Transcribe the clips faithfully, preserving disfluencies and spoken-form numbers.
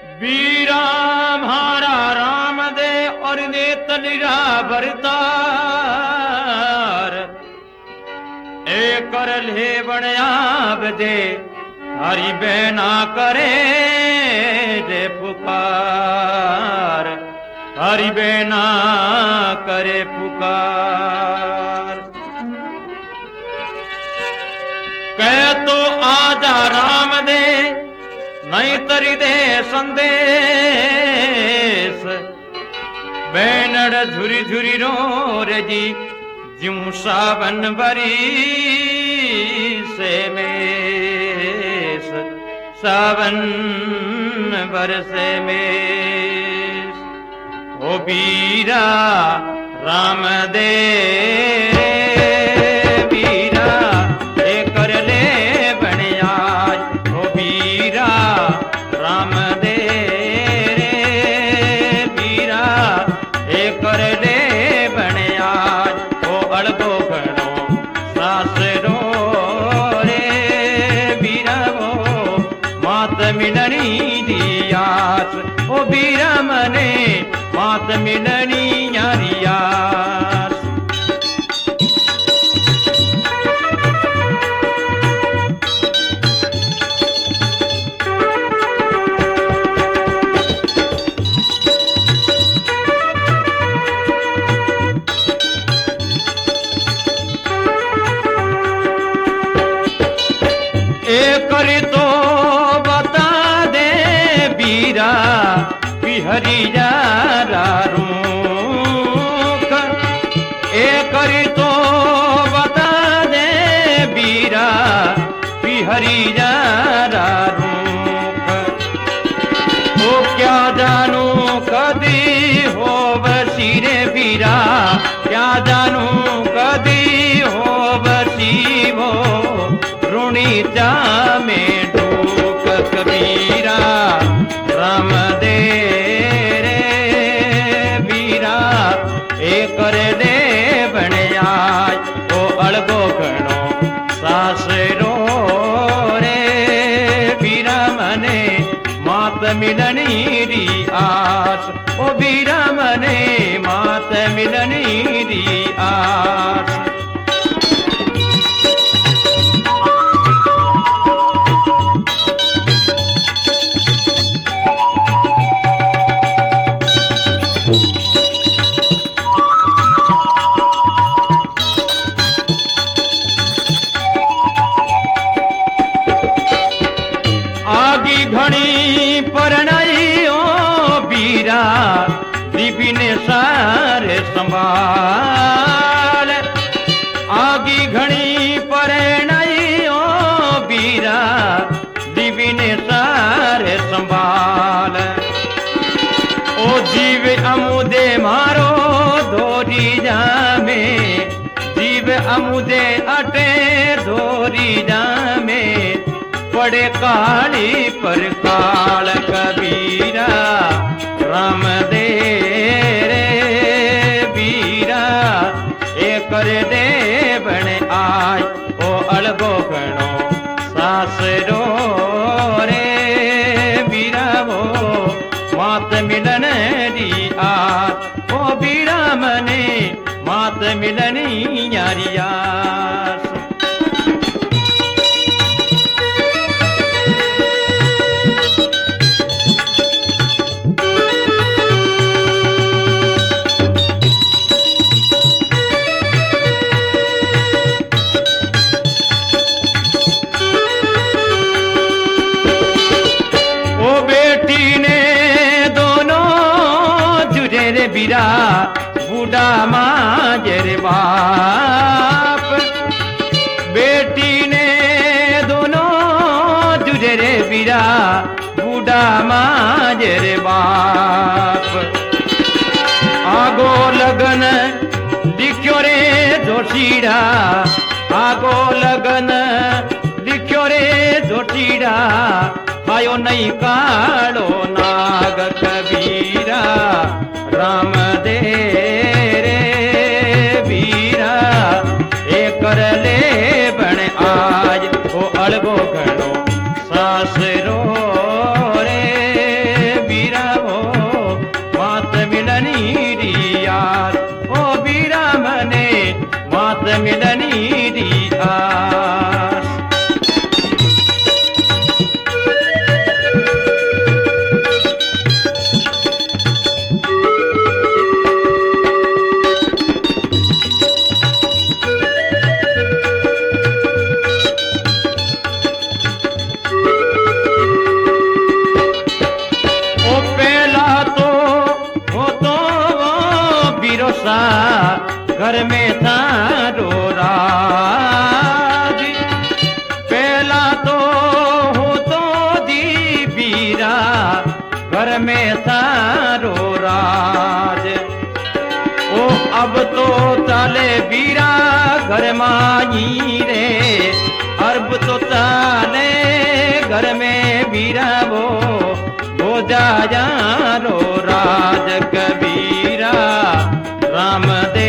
वीरा म्हारा राम दे और ने तलिरा बरतार ए कर ले बणयाब दे हरी बेना करे दे पुकार हरी बेना करे पुकार कह तो आजा राम दे नहीं तरी दे संदेश बैनड़ झुरी झुरी रो रे जी ज्यूं सावन बरी से मेस सावन बरसे मेस ओ बीरा राम दे बीरा ए कर ले बणयाज ओ बीरा राम दे रे बीरा ए कर ले बणयाज ओ अड़गो घणो सास रो रे बीरा वो मात मिलनी दियास ओ बीरा मने मात मिलनी यारियास करी तो बता दे बीरा बिहरी जारा रूख ए करी तो बता दे बीरा बिहरी जारा रूख ओ क्या जानू कदी हो बसीरे बीरा क्या जानू कदी हो बसी वो रुणी जा में डूक कबीरा राम दे रे बीरा ए कर दे बणयाज ओ अड़गो घणो सास रो रे बीरा मने मात मिलनी री आस ओ बीरा मने मात मिलनी री आस घणी परणाई ओ बीरा दीपिने सारे संभाल आगी घणी परणाई ओ बीरा दीपिने सारे संभाल ओ जीव अमुदे मारो धोरी जामे जीव अमुदे अटे धोरी जामे पड़े काली पर काल कबीरा राम दे रे बीरा ए कर दे बण आय ओ अलगो घणो सास रो रे बीरा वो मात मिलन री आस ओ बीरा मने मात मिलनी यारियास बीरा बूढ़ा माजर बाप बेटी ने दोनों जुझे रे बीरा बूढ़ा माजर बाप आगो लगन लिख्यो रे जोशीड़ा आगो लगन लिख्यो रे जोशीड़ा आयो नहीं कालो नाग कबीरा राम दे रे बीरा ए कर ले बण आज ओ अलगो घणो सास रो रे सा घर में थारो राज। पहला तो हो तो जी बीरा घर में थारो राज। ओ अब तो चाले बीरा घर माई रे, अरब तो चाले घर में बीरा वो हो जा रो राज। कबीरा राम दे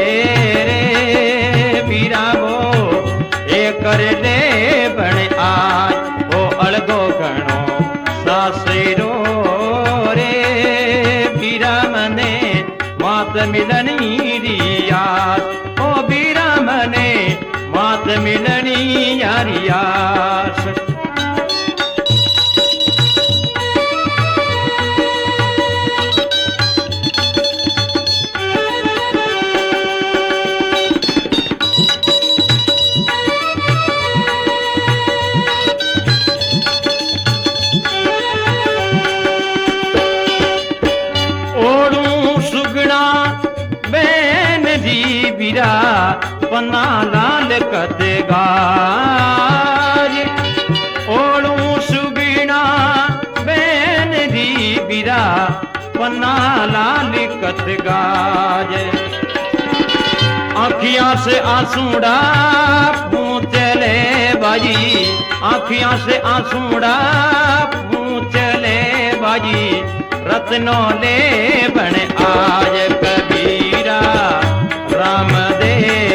रे बीरा वो ए कर ले बण आज। ओ अलगो गणो सासरो रे बीरा मने मात मिलनी रियास। ओ बीरा मने मात मिलनी यारियास। बीरा पन्ना लाल कदगार। ओड़ू सुगीना बैन री बीरा पन्ना लाल कदगार। आँखियाँ से आंसूड़ा पूछले बाजी, आँखियाँ से आंसूड़ा पूछले बाजी। रत्नों ले बन आज कबीरा राम दे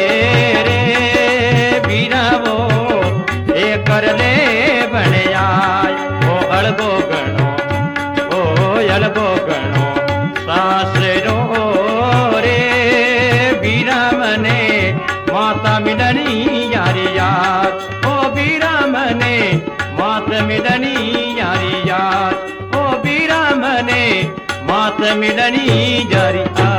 रे बीरा वो ए कर ले बन आय। ओ अलगो गणो ओ अलगो गणो सासरो रे बीरा मने माता मिलनी यारी याद। ओ बीरा मने माता मिलनी यारी याद। ओ बीरा मने माता मिलनी यारी याद।